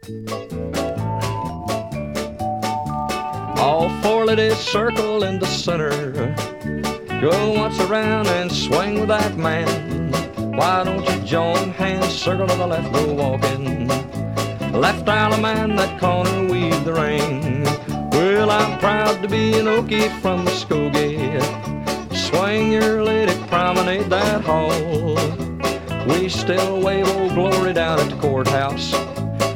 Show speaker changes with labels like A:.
A: All four ladies circle in the center. Go once around and swing with that man. Why don't you join hands, circle to the left, go walking. Left Isle of Man, that corner, weave the ring. Well, I'm proud to be an Okie from Muskogee. Swing your lady, promenade that hall. We still wave Old Glory down at the courthouse.